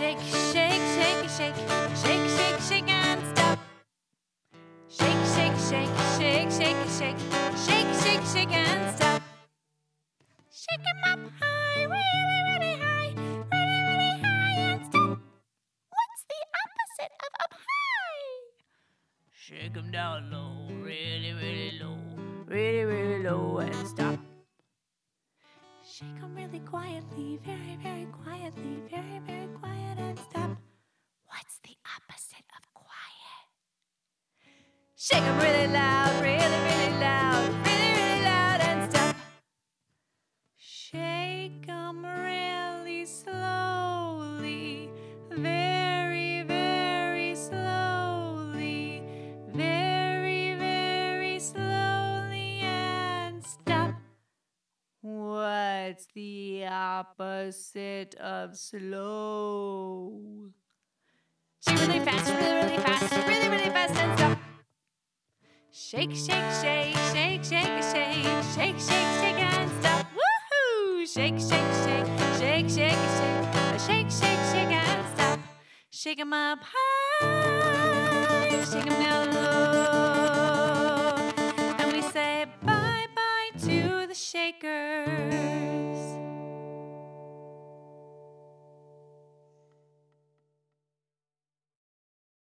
shake, shake, shake, shake, shake, shake, shake and stop. Shake, shake, shake, shake, shake, shake, shake, shake, shake and stop. Shake 'em up high, really, really high, really, really high and stop. What's the opposite of up high? Shake 'em down low, really, really low, really, really low and stop. Shake 'em really quietly, very, very quietly, very, very quiet and stop. What's the opposite of quiet? Shake 'em really loud, really, really loud, really, really loud and stop. Shake 'em really slowly, very, very slowly, very, very slowly and stop. What's the opposite of slow? Shake really fast, really, really fast, really, really fast and stop. Shake, shake, shake, shake, shake, shake, shake, shake, shake and stop. Woohoo! Shake, shake, shake, shake, shake, shake, shake, shake, shake and stop. Shake 'em up high, shake 'em down low, and we say bye-bye to the shakers.